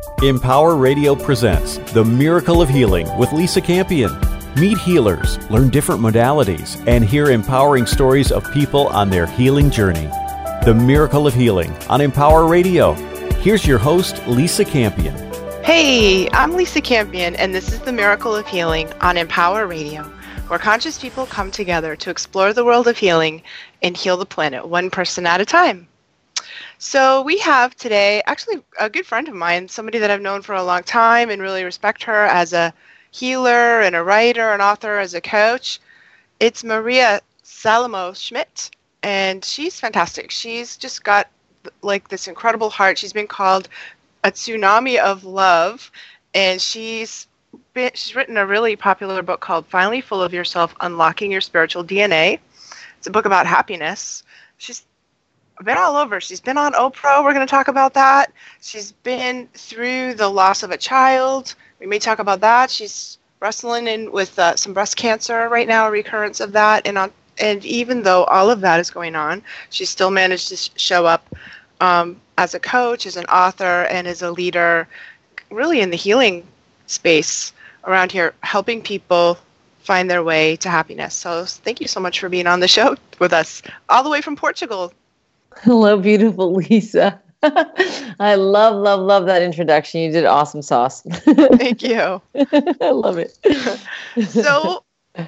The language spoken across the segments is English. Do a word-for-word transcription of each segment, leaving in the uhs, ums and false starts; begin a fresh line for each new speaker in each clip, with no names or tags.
Empower Radio presents The Miracle of Healing with Lisa Campion. Meet healers, learn different modalities, and hear empowering stories of people on their healing journey. The Miracle of Healing on Empower Radio. Here's your host, Lisa Campion.
Hey, I'm Lisa Campion, and this is The Miracle of Healing on Empower Radio, where conscious people come together to explore the world of healing and heal the planet one person at a time. So we have today actually a good friend of mine, somebody that I've known for a long time and really respect her as a healer and a writer, an author, as a coach. It's Maria Salomos-Schmidt, and she's fantastic. She's just got like this incredible heart. She's been called a tsunami of love, and she's been, she's written a really popular book called Finally Full of Yourself, Unlocking Your Spiritual D N A. It's a book about happiness. She's been all over. She's been on Oprah. We're going to talk about that. She's been through the loss of a child. We may talk about that. She's wrestling in with uh, some breast cancer right now, a recurrence of that. And on, and even though all of that is going on, she still managed to sh- show up um, as a coach, as an author, and as a leader, really in the healing space around here, helping people find their way to happiness. So thank you so much for being on the show with us, all the way from Portugal.
Hello, beautiful Lisa. I love, love, love that introduction. You did awesome sauce.
Thank you.
I love it.
So,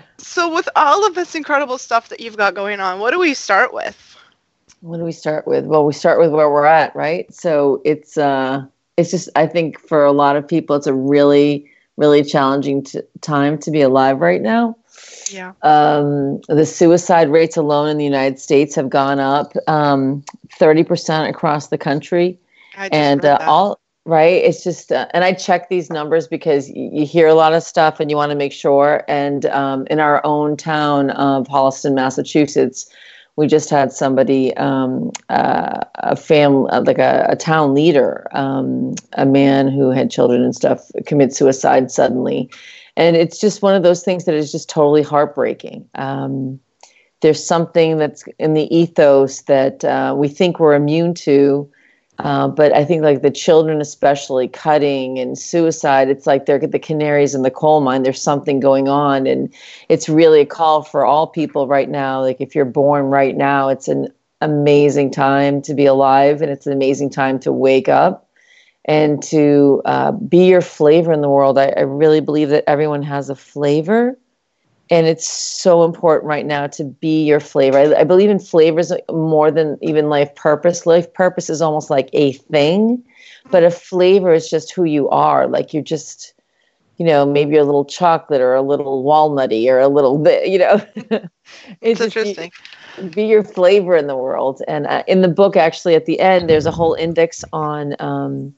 so with all of this incredible stuff that you've got going on, what do we start with?
What do we start with? Well, we start with where we're at, right? So it's, uh, it's just, I think for a lot of people, it's a really, really challenging t- time to be alive right now.
Yeah.
Um, the suicide rates alone in the United States have gone up um, thirty percent across the country.
I just
and
read
uh,
that.
all right. It's just, uh, and I check these numbers because y- you hear a lot of stuff and you want to make sure. And um, in our own town of Holliston, Massachusetts, we just had somebody, um, uh, a family, like a, a town leader, um, a man who had children and stuff, commit suicide suddenly. And it's just one of those things that is just totally heartbreaking. Um, there's something that's in the ethos that uh, we think we're immune to. Uh, but I think like the children, especially cutting and suicide, it's like they're the canaries in the coal mine. There's something going on. And it's really a call for all people right now. Like if you're born right now, it's an amazing time to be alive. And it's an amazing time to wake up and to uh, be your flavor in the world. I, I really believe that everyone has a flavor. And it's so important right now to be your flavor. I, I believe in flavors more than even life purpose. Life purpose is almost like a thing, but a flavor is just who you are. Like you're just, you know, maybe you're a little chocolate or a little walnutty or a little bit, you know. It's
That's interesting.
Be, be your flavor in the world. And uh, in the book, actually, at the end, there's a whole index on um,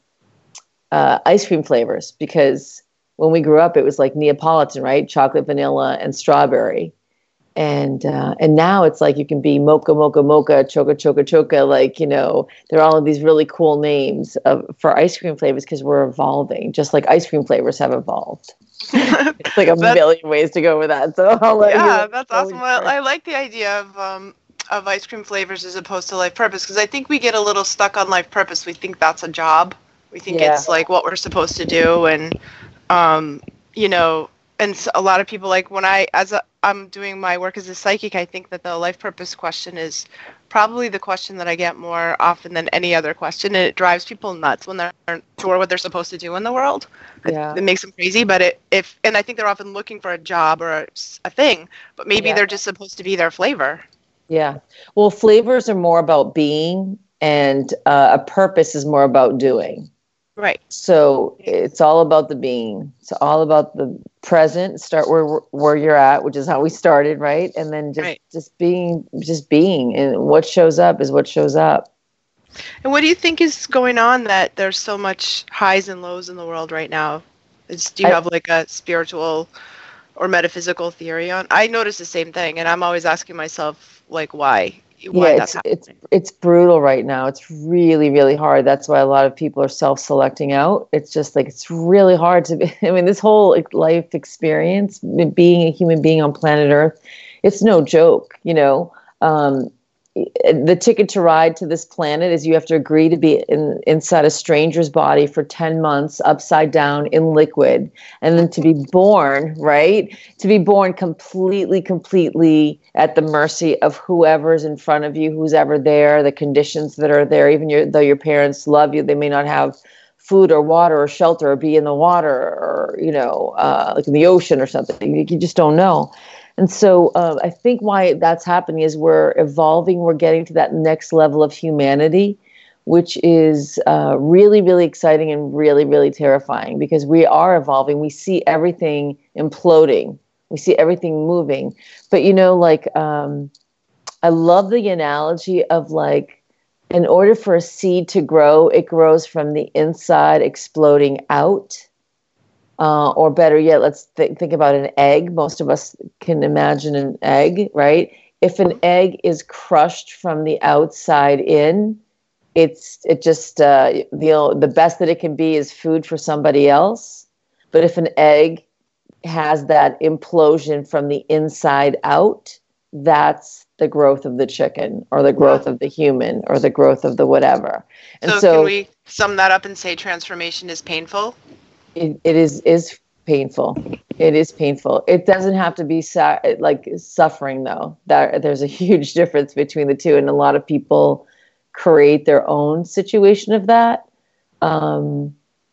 uh, ice cream flavors because when we grew up, it was like Neapolitan, right? Chocolate, vanilla, and strawberry. And uh, and now it's like you can be mocha, mocha, mocha, choca, choca, choca. Like, you know, there are all of these really cool names of, for ice cream flavors because we're evolving, just like ice cream flavors have evolved. It's like a million ways to go with that. So I'll let
yeah,
you
that's awesome. Well, I like the idea of um, of ice cream flavors as opposed to life purpose because I think we get a little stuck on life purpose. We think that's a job. We think
Yeah.
it's like what we're supposed to do and Um, you know, and so a lot of people like when I, as a, I'm doing my work as a psychic, I think that the life purpose question is probably the question that I get more often than any other question. And it drives people nuts when they're not sure what they're supposed to do in the world.
Yeah.
It, it makes them crazy, but it, if, and I think they're often looking for a job or a, a thing, but maybe
Yeah.
they're just supposed to be their flavor.
Yeah. Well, flavors are more about being and uh, a purpose is more about doing.
Right.
So it's all about the being. It's all about the present. Start where where you're at, which is how we started, right? And then just
Right.
just being, just being, and what shows up is what shows up.
And what do you think is going on that there's so much highs and lows in the world right now? Is, do you
I-
have like a spiritual or metaphysical theory on? I notice the same thing, and I'm always asking myself, like, why? Why
Yeah,
that's
it's it's
happening?
it's brutal right now. It's really, really hard. That's why a lot of people are self-selecting out. It's just like it's really hard to be. I mean, this whole like, life experience, being a human being on planet Earth, it's no joke. You know, um, the ticket to ride to this planet is you have to agree to be in, inside a stranger's body for ten months, upside down in liquid, and then to be born, right? To be born completely, completely at the mercy of whoever's in front of you, who's ever there, the conditions that are there. Even your, though your parents love you, they may not have food or water or shelter or be in the water or, you know, uh, like in the ocean or something. You, you just don't know. And so uh, I think why that's happening is we're evolving, we're getting to that next level of humanity, which is uh, really, really exciting and really, really terrifying because we are evolving. We see everything imploding. We see everything moving. But, you know, like, um, I love the analogy of like, in order for a seed to grow, it grows from the inside exploding out. Uh, or better yet, let's th- think about an egg. Most of us can imagine an egg, right? If an egg is crushed from the outside in, it's it just uh, you know, the best that it can be is food for somebody else. But if an egg has that implosion from the inside out, that's the growth of the chicken or the growth of the human or the growth of the whatever. And
so,
so
can we sum that up and say transformation is painful?
It, it is is painful. It is painful. It doesn't have to be sa- like suffering, though. That there's a huge difference between the two, and a lot of people create their own situation of that. Um,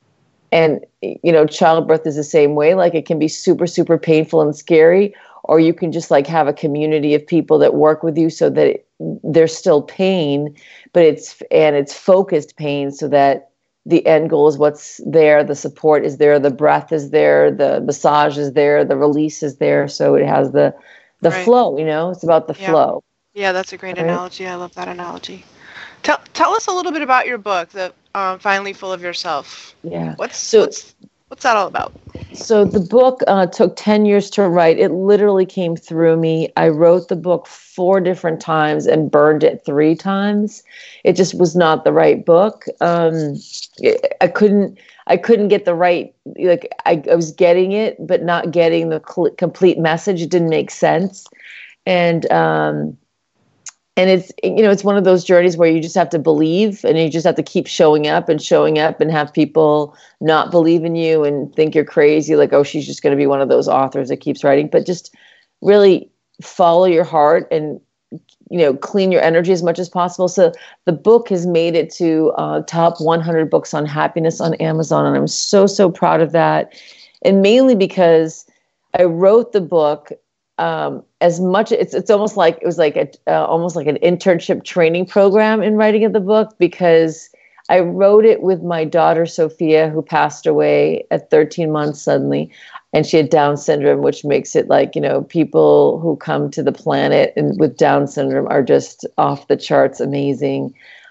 and you know, childbirth is the same way. Like it can be super, super painful and scary, or you can just like have a community of people that work with you, so that it, there's still pain, but it's and it's focused pain, so that the end goal is what's there, the support is there, the breath is there, the massage is there, the release is there. So it has the the
right.
flow, you know, it's about the
yeah.
flow.
Yeah, that's a great right? analogy. I love that analogy. Tell tell us a little bit about your book, the um, Finally Full of Yourself.
Yeah.
What's
so,
what's what's that all about?
So the book uh, took ten years to write. It literally came through me. I wrote the book four different times and burned it three times. It just was not the right book. Um, I couldn't. I couldn't get the right. Like I, I was getting it, but not getting the cl- complete message. It didn't make sense, and um, and it's you know it's one of those journeys where you just have to believe, and you just have to keep showing up and showing up, and have people not believe in you and think you're crazy. Like, oh, she's just going to be one of those authors that keeps writing, but just really follow your heart and you know, clean your energy as much as possible. So the book has made it to uh, top one hundred books on happiness on Amazon. And I'm so, so proud of that. And mainly because I wrote the book um, as much, it's it's almost like, it was like a, uh, almost like an internship training program in writing of the book, because I wrote it with my daughter, Sophia, who passed away at thirteen months suddenly. And she had Down syndrome, which makes it like, you know, people who come to the planet and with Down syndrome are just off the charts amazing.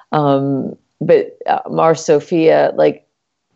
Um, but uh, Mar Sophia, like,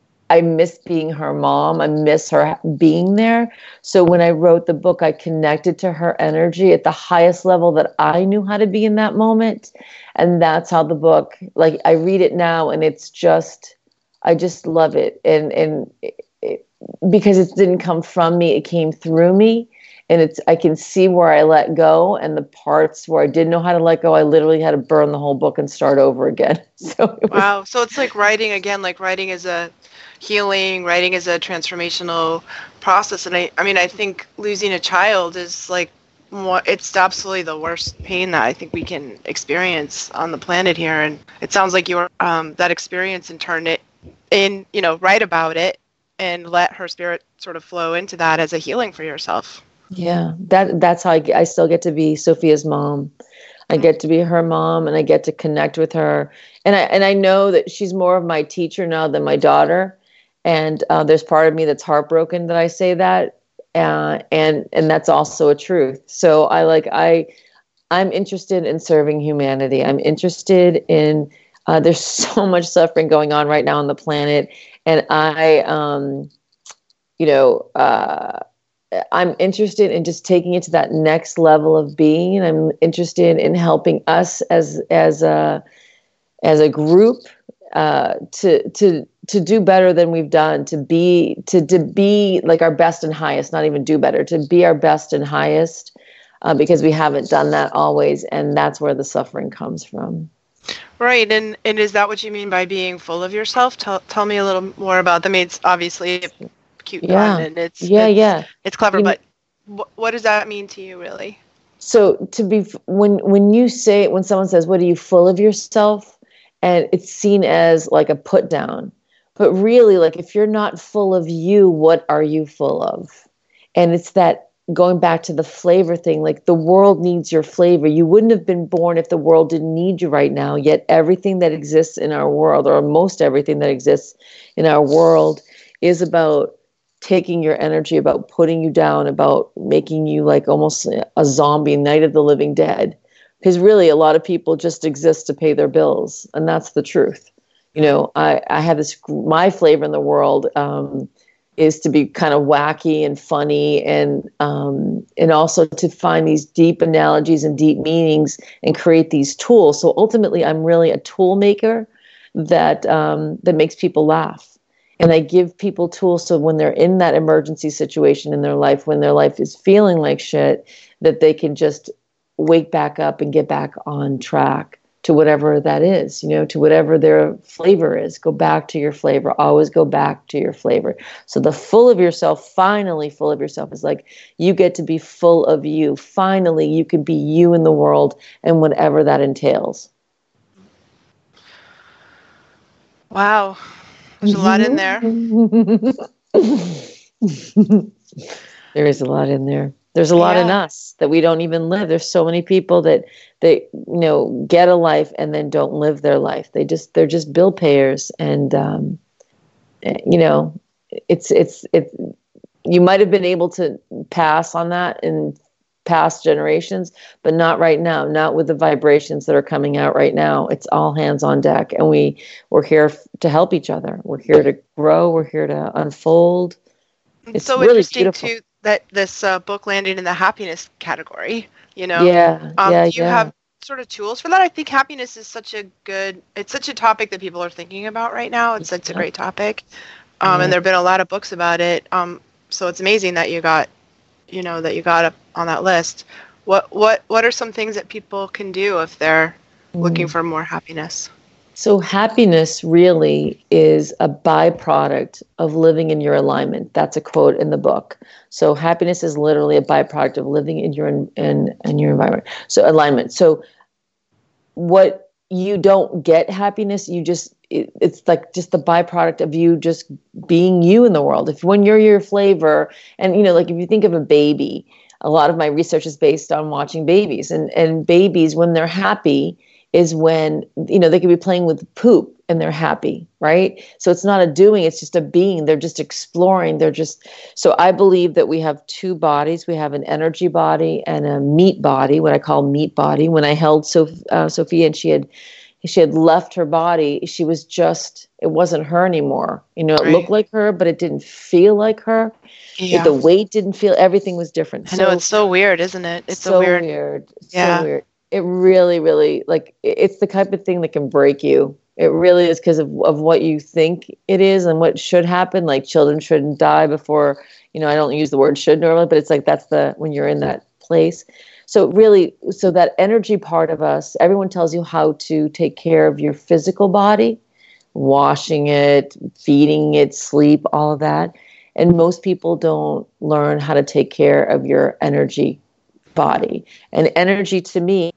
I miss being her mom. I miss her being there. So when I wrote the book, I connected to her energy at the highest level that I knew how to be in that moment. And that's how the book, like, I read it now and it's just, I just love it. And, and, it, because it didn't come from me, it came through me, and it's I can see where I let go, and the parts where I didn't know how to let go, I literally had to burn the whole book and start over again. So it was,
wow, so it's like writing again, like writing is a healing, writing is a transformational process, and I I mean I think losing a child is like what it's absolutely the worst pain that I think we can experience on the planet here, and it sounds like your um that experience and turn it in, you know, write about it and let her spirit sort of flow into that as a healing for yourself.
Yeah, that that's how I, I still get to be Sophia's mom. I get to be her mom, and I get to connect with her. And I and I know that she's more of my teacher now than my daughter. And uh, there's part of me that's heartbroken that I say that, uh, and and that's also a truth. So I like I I'm interested in serving humanity. I'm interested in. Uh, there's so much suffering going on right now on the planet. And I, um, you know, uh, I'm interested in just taking it to that next level of being. I'm interested in helping us as as a as a group uh, to to to do better than we've done. To be to to be like our best and highest, not even do better. To be our best and highest. uh, because we haven't done that always, and that's where the suffering comes from.
Right, and, and is that what you mean by being full of yourself? Tell tell me a little more about them. I mean, it's obviously a cute
yeah.
pun, and it's
yeah,
it's,
yeah.
it's clever,
you
but know, wh- what does that mean to you, really?
So to be when when you say when someone says, "What are you full of yourself?" and it's seen as like a put down, but really, like if you're not full of you, what are you full of? And it's that. Going back to the flavor thing, like the world needs your flavor. You wouldn't have been born if the world didn't need you right now. Yet everything that exists in our world, or most everything that exists in our world, is about taking your energy, about putting you down, about making you like almost a zombie, Night of the Living Dead. Because really, a lot of people just exist to pay their bills. And that's the truth. You know, I, I have this, my flavor in the world, um, is to be kind of wacky and funny, and um, and also to find these deep analogies and deep meanings and create these tools. So ultimately, I'm really a tool maker that um, that makes people laugh, and I give people tools so when they're in that emergency situation in their life, when their life is feeling like shit, that they can just wake back up and get back on track to whatever that is, you know, to whatever their flavor is. Go back to your flavor. Always go back to your flavor. So the full of yourself, finally full of yourself, is like you get to be full of you. Finally, you can be you in the world and whatever that entails.
Wow. There's a lot in there.
There is a lot in there. There's a lot
yeah.
in us that we don't even live. There's so many people that they, you know, get a life and then don't live their life. They just, they're just bill payers. And, um, you know, it's, it's, it's, you might have been able to pass on that in past generations, but not right now, not with the vibrations that are coming out right now. It's all hands on deck, and we, we're here to help each other. We're here to grow. We're here to unfold.
It's so really interesting beautiful. too that this uh, book landed in the happiness category. You know,
yeah,
um,
yeah,
do you
yeah.
have sort of tools for that? I think happiness is such a good. It's such a topic that people are thinking about right now. It's such a great topic, um,
yeah.
and there've been a lot of books about it. Um, so it's amazing that you got, you know, that you got up on that list. What what what are some things that people can do if they're mm. looking for more happiness?
So happiness really is a byproduct of living in your alignment. That's a quote in the book. So happiness is literally a byproduct of living in your in, in your environment. So alignment. So what you don't get happiness, you just it, it's like just the byproduct of you just being you in the world. If when you're your flavor, and you know, like if you think of a baby, a lot of my research is based on watching babies, and and babies when they're happy is when, you know, they could be playing with poop and they're happy, right? So it's not a doing, it's just a being. They're just exploring. They're just, so I believe that we have two bodies. We have an energy body and a meat body, what I call meat body. When I held Sof- uh, Sophia and she had, she had left her body, she was just, it wasn't her anymore. You know, it
right.
looked like her, but it didn't feel like her.
Yeah.
The weight didn't feel, everything was different.
I know, so, it's so weird, isn't it? It's
so
a weird.
weird.
Yeah.
So weird. It really, really, like, it's the type of thing that can break you. It really is because of, of what you think it is and what should happen. Like children shouldn't die before, you know, I don't use the word should normally, but it's like that's the, when you're in that place. So really, so that energy part of us, everyone tells you how to take care of your physical body, washing it, feeding it, sleep, all of that. And most people don't learn how to take care of your energy body. And energy to me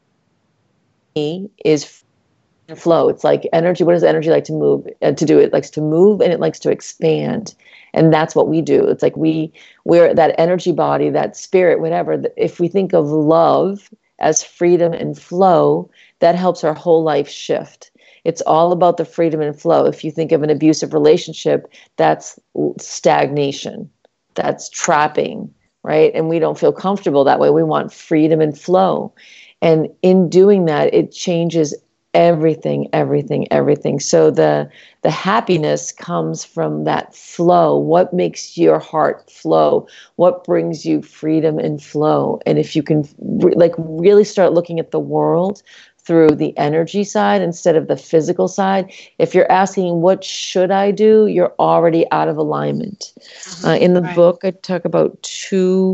is flow. It's like energy. What does energy like to move uh, to do? It likes to move and it likes to expand. And that's what we do. It's like we, we're that energy body, that spirit, whatever. If we think of love as freedom and flow, that helps our whole life shift. It's all about the freedom and flow. If you think of an abusive relationship, that's stagnation. That's trapping, right? And we don't feel comfortable that way. We want freedom and flow. And in doing that, it changes everything, everything, everything. So the the happiness comes from that flow. What makes your heart flow? What brings you freedom and flow? And if you can re- like really start looking at the world through the energy side instead of the physical side, if you're asking what should I do, you're already out of alignment. Mm-hmm. Uh, in the
right.
book, I talk about two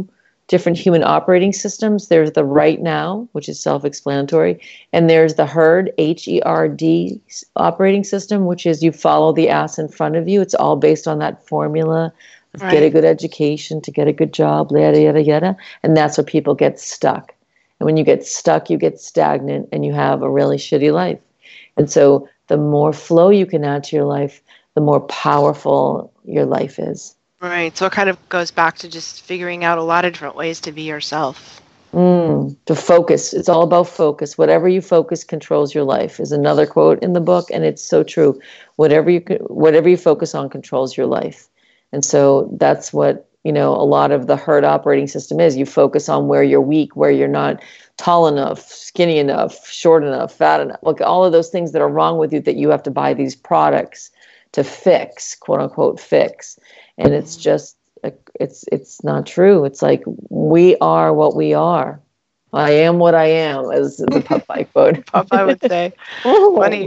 different human operating systems. There's the right now, which is self-explanatory, and there's the herd, H E R D operating system, which is you follow the ass in front of you. It's all based on that formula of
Right.
get a good education to get a good job, yada, yada, yada. And that's where people get stuck. And when you get stuck, you get stagnant and you have a really shitty life. And so the more flow you can add to your life, the more powerful your life is.
Right. So it kind of goes back to just figuring out a lot of different ways to be yourself.
Mm, to focus. It's all about focus. Whatever you focus controls your life is another quote in the book, and it's so true. Whatever you whatever you focus on controls your life. And so that's what, you know, a lot of the herd operating system is. You focus on where you're weak, where you're not tall enough, skinny enough, short enough, fat enough. Like all of those things that are wrong with you that you have to buy these products to fix, quote unquote, fix. And it's just, it's it's not true. It's like, we are what we are. I am what I am, as the Popeye quote.
Popeye would say. Funny.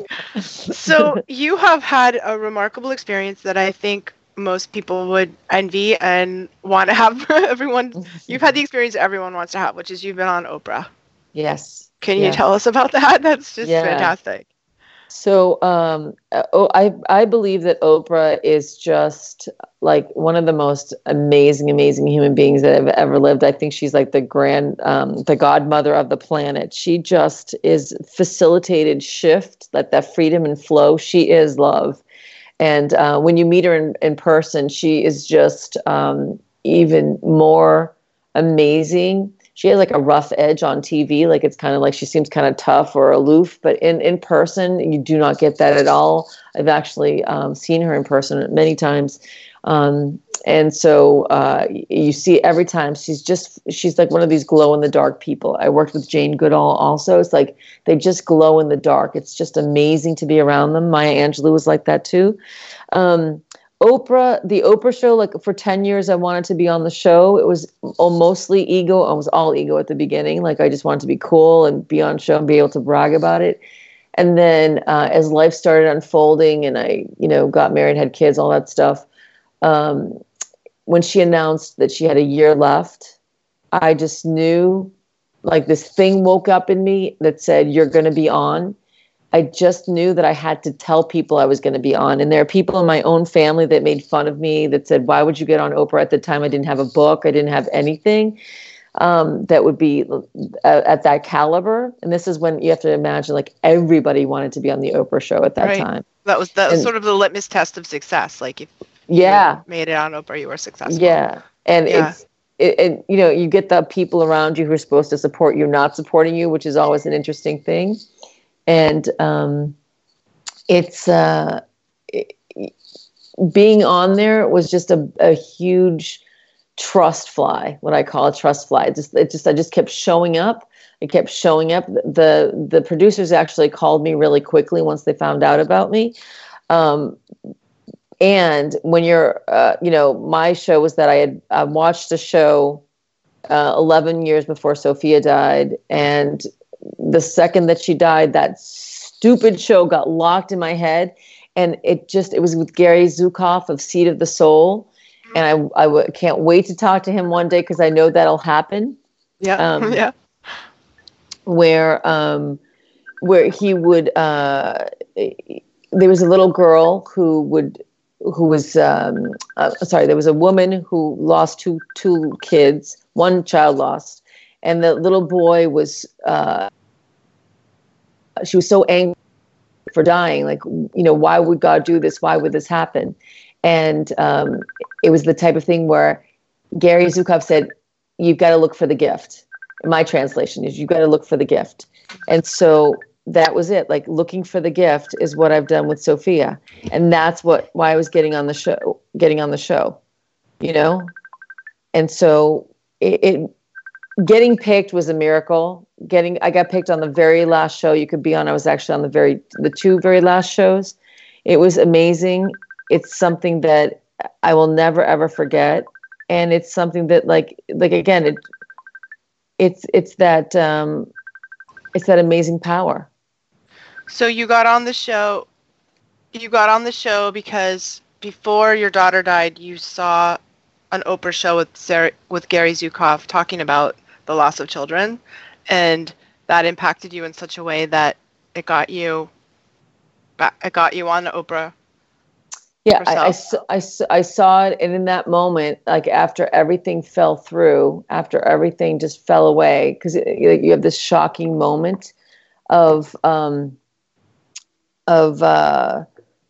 So you have had a remarkable experience that I think most people would envy and want to have. Everyone, you've had the experience everyone wants to have, which is you've been on Oprah.
Yes.
Can
yes.
you tell us about that? That's just
yeah.
fantastic.
So um, oh, I I believe that Oprah is just like one of the most amazing, amazing human beings that have ever lived. I think she's like the grand, um, the godmother of the planet. She just is facilitated shift, like that freedom and flow. She is love. And uh, when you meet her in, in person, she is just um, even more amazing. She has like a rough edge on T V. Like it's kind of like she seems kind of tough or aloof, but in, in person, you do not get that at all. I've actually um, seen her in person many times. Um, and so uh, you see every time she's just, she's like one of these glow in the dark people. I worked with Jane Goodall also. It's like they just glow in the dark. It's just amazing to be around them. Maya Angelou was like that too. Um, Oprah, the Oprah show, like for ten years, I wanted to be on the show. It was mostly ego. I was all ego at the beginning. Like I just wanted to be cool and be on show and be able to brag about it. And then uh, as life started unfolding and I, you know, got married, had kids, all that stuff. Um, when she announced that she had a year left, I just knew, like this thing woke up in me that said, you're going to be on. I just knew that I had to tell people I was going to be on. And there are people in my own family that made fun of me, that said, why would you get on Oprah? At the time, I didn't have a book. I didn't have anything um, that would be uh, at that caliber. And this is when you have to imagine, like, everybody wanted to be on the Oprah show at that
right.
time.
That was, that was
And,
sort of the litmus test of success. Like if
yeah,
you made it on Oprah, you were successful.
Yeah. And
yeah.
it's, it, and, you know, you get the people around you who are supposed to support you, not supporting you, which is always an interesting thing. And um, it's uh, it, being on there was just a, a huge trust fly, what I call a trust fly. It just, it just, I just kept showing up. It kept showing up. The the producers actually called me really quickly once they found out about me. Um, and when you're, uh, you know, my show was that I had I watched a show uh, eleven years before Sophia died, and the second that she died, that stupid show got locked in my head. And it just, it was with Gary Zukav of Seed of the Soul. And I, I w- can't wait to talk to him one day because I know that'll happen.
Yeah.
Um,
yeah.
Where, um, where he would, uh, there was a little girl who would, who was, um, uh, sorry, there was a woman who lost two, two kids, one child lost. And the little boy was, uh, she was so angry for dying. Like, you know, why would God do this? Why would this happen? And um, it was the type of thing where Gary Zukav said, you've got to look for the gift. My translation is, you've got to look for the gift. And so that was it. Like, looking for the gift is what I've done with Sophia. And that's what, why I was getting on the show, getting on the show, you know? And so it, it getting picked was a miracle. Getting, I got picked on the very last show you could be on. I was actually on the very, the two very last shows. It was amazing. It's something that I will never ever forget, and it's something that, like, like again, it, it's it's that um, it's that amazing power.
So you got on the show. You got on the show because before your daughter died, you saw an Oprah show with Sarah, with Gary Zukav talking about the loss of children, and that impacted you in such a way that it got you, it got you on Oprah.
Yeah, I, I, I, I saw it, and in that moment, like after everything fell through, after everything just fell away, because you have this shocking moment of, um, of, uh,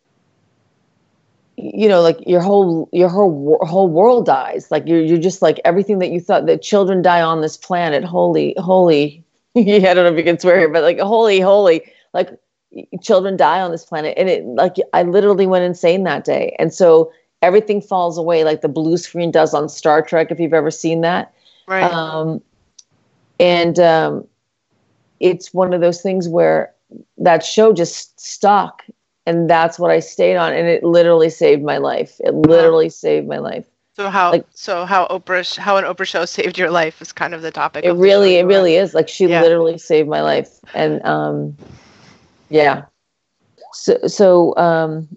you know, like your whole your whole whole world dies. Like you're you're just like everything that you thought that children die on this planet. Holy, holy. Yeah, I don't know if you can swear here, but like holy, holy, like. Children die on this planet, and it like I literally went insane that day, and so everything falls away like the blue screen does on Star Trek, if you've ever seen that.
Right.
Um, and um, it's one of those things where that show just stuck, and that's what I stayed on, and it literally saved my life. It literally saved my life.
So how
like,
so how Oprah how an Oprah show saved your life is kind of the topic.
It
of
really
the
it really is like she
yeah.
literally saved my life, and um. Yeah. So, so, um,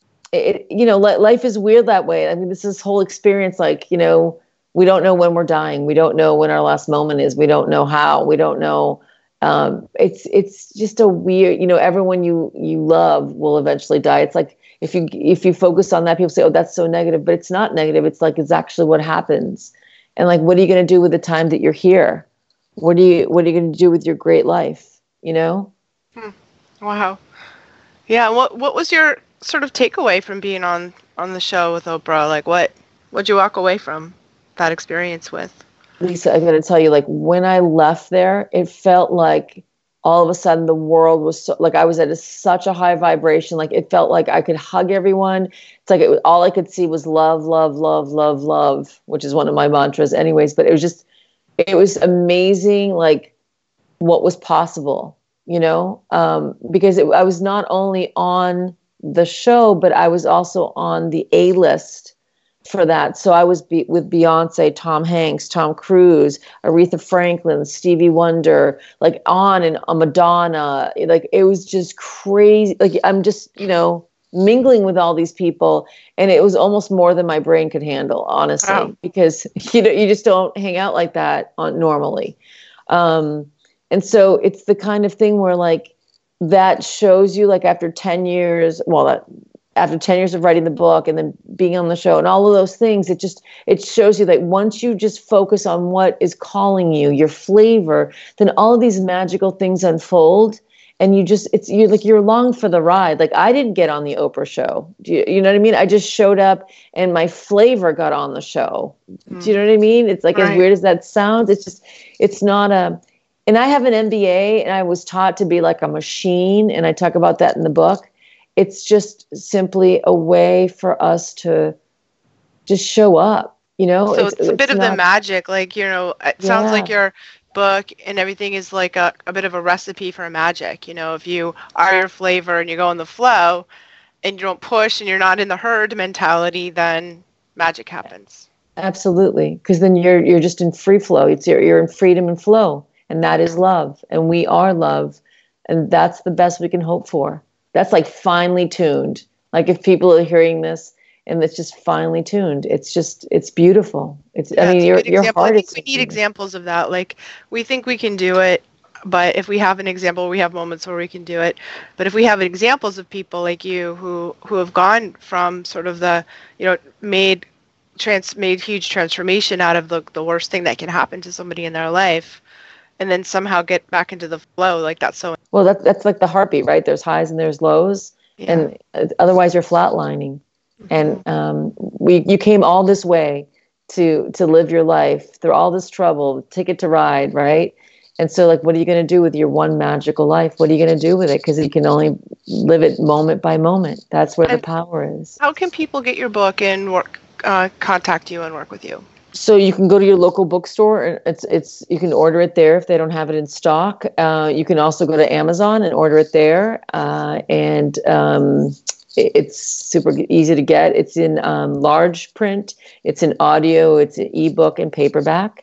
it, you know, life is weird that way. I mean, this is whole experience, like, you know, we don't know when we're dying. We don't know when our last moment is. We don't know how, we don't know. Um, it's, it's just a weird, you know, everyone you, you love will eventually die. It's like, if you, if you focus on that, people say, oh, that's so negative, but it's not negative. It's like, it's actually what happens. And like, what are you going to do with the time that you're here? What do you, what are you going to do with your great life? You know?
Hmm. Wow. Yeah. What What was your sort of takeaway from being on, on the show with Oprah? Like, what what'd you walk away from that experience with?
Lisa, I'm going to tell you, like, when I left there, it felt like all of a sudden the world was so, like I was at a, such a high vibration. Like it felt like I could hug everyone. It's like it was, all I could see was love, love, love, love, love, which is one of my mantras, anyways. But it was just, it was amazing, like what was possible. You know, um, because it, I was not only on the show, but I was also on the A list for that. So I was be- with Beyonce, Tom Hanks, Tom Cruise, Aretha Franklin, Stevie Wonder, like on and on, Madonna. Like it was just crazy. Like I'm just, you know, mingling with all these people, and it was almost more than my brain could handle, honestly, wow. because you know you just don't hang out like that on normally. Um, And so it's the kind of thing where like that shows you like after ten years, well, that, after ten years of writing the book and then being on the show and all of those things, it just, it shows you that once you just focus on what is calling you, your flavor, then all of these magical things unfold. And you just, it's you're like, you're along for the ride. Like I didn't get on the Oprah show. Do you, you know what I mean? I just showed up and my flavor got on the show. Mm. Do you know what I mean? It's like, right. As weird as that sounds, it's just, it's not a, and I have an M B A and I was taught to be like a machine. And I talk about that in the book. It's just simply a way for us to just show up, you know?
So it's, it's a bit it's of not, the magic, like, you know, it yeah. sounds like your book and everything is like a, a bit of a recipe for magic. You know, if you are your flavor and you go in the flow and you don't push and you're not in the herd mentality, then magic happens.
Absolutely. Because then you're, you're just in free flow. It's you're, you're in freedom and flow. And that is love. And we are love. And that's the best we can hope for. That's like finely tuned. Like if people are hearing this and it's just finely tuned, it's just, it's beautiful. It's, yeah, I mean, it's your, your heart
is. We need examples of that. Like we think we can do it, but if we have an example, we have moments where we can do it. But if we have examples of people like you who, who have gone from sort of the, you know, made trans made huge transformation out of the, the worst thing that can happen to somebody in their life, and then somehow get back into the flow, like that's so.
Well, that's that's like the heartbeat, right? There's highs and there's lows, yeah. and uh, otherwise you're flatlining. Mm-hmm. And um, we you came all this way to to live your life through all this trouble, ticket to ride, right? And so, like, what are you going to do with your one magical life? What are you going to do with it? Because you can only live it moment by moment. That's where and the power is.
How can people get your book and work, uh, contact you and work with you?
So you can go to your local bookstore and it's it's you can order it there if they don't have it in stock. Uh, you can also go to Amazon and order it there, uh, and um, it, it's super easy to get. It's in um, large print, it's in audio, it's an ebook and paperback,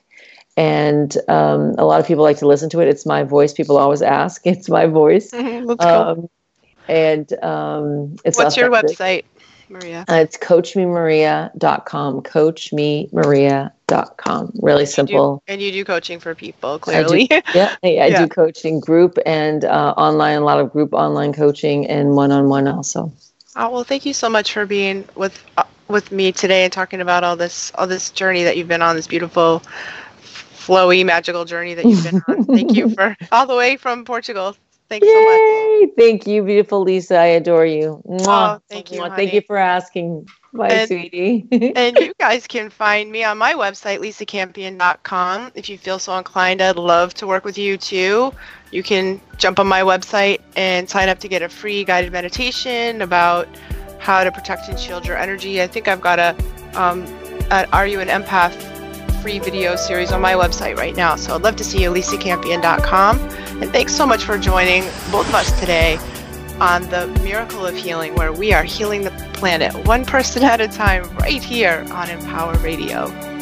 and um, a lot of people like to listen to it. It's my voice. People always ask. It's my voice.
Mm-hmm. Let's go.
Um, and um, it's
what's
authentic.
your website? Maria?
Uh, it's coach me maria dot com. coach me maria dot com. Really simple.
You do, and you do coaching for people, clearly.
I do, yeah, I, I
yeah.
do coaching group and uh, online, a lot of group online coaching and one-on-one also.
Oh, well, thank you so much for being with uh, with me today and talking about all this all this journey that you've been on, this beautiful, flowy, magical journey that you've been on. Thank you for all the way from Portugal. Thanks
Yay!
so much.
Thank you, beautiful Lisa. I adore you. Mwah.
Oh, thank you,
Mwah. Thank you for asking. Bye,
and,
sweetie.
And you guys can find me on my website, lisa campion dot com. If you feel so inclined, I'd love to work with you too. You can jump on my website and sign up to get a free guided meditation about how to protect and shield your energy. I think I've got a, um, an Are You an Empath free video series on my website right now. So I'd love to see you, lisa campion dot com. And thanks so much for joining both of us today on the Miracle of Healing, where we are healing the planet one person at a time right here on Empower Radio.